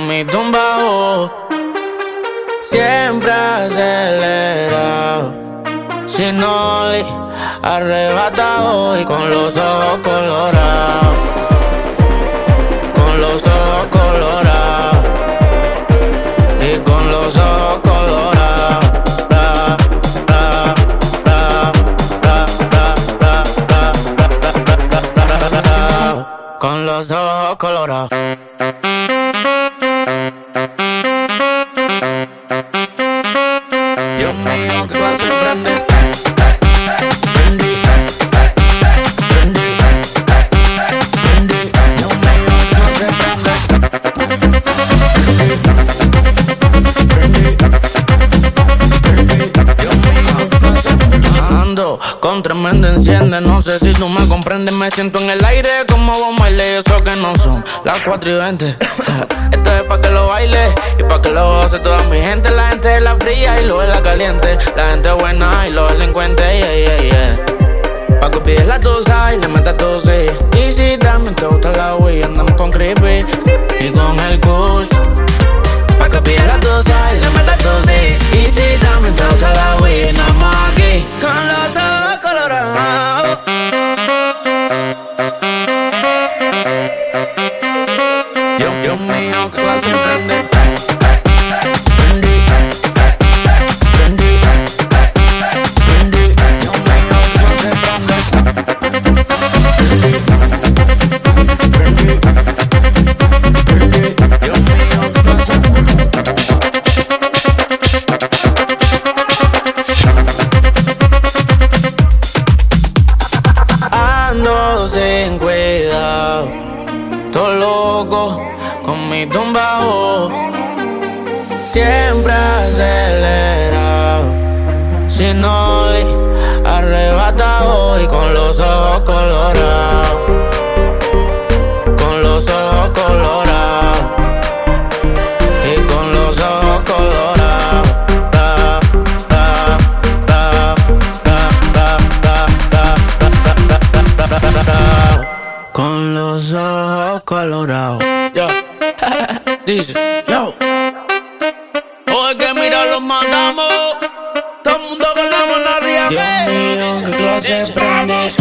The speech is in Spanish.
con mi tumbao, siempre acelerado, sin ollie, arrebatado y con los ojos colorados, con los ojos colorados y con los ojos colorados. Con los ojos colorados. Dios mío, que clase prende. Prendí, prendí, prendí. Dios mío, que clase prende. Prendí, prendí, Dios mío, que clase prende. Ando con tremenda enciende. No sé si tú me comprendes. Me siento en el aire como Bob Marley. Eso que no son las 4:20. Esto es pa' que lo baile y pa' que lo goce toda mi gente. La gente de la fría y lo de la caliente. La gente buena y los delincuentes, yeah, yeah, yeah. Pa' que pides la tusa y le metas tu sí. Y si también te gusta la Wii, andamos con Creepy y con el Kush. Pa' que pides la tusa y le metas tu sí. Y si también te gusta la Wii, andamos aquí con los ojos colorados. Dios mío, que clase prende. Prendí, prendí, prendí. Dios mío, que clase prende. Prendí, prendí, Dios mío, que clase prende. Ando sin cuidado, todo loco con mi tumbao, siempre acelerado, sin ollie, arrebatado y con los ojos colorados, con los ojos colorados y con los ojos colorados. Con los ojos colorados. Yo. Dice, yo. Oye, que mira, los matamos. Todo el mundo con la mano arriba. Dios mío, que clase prende.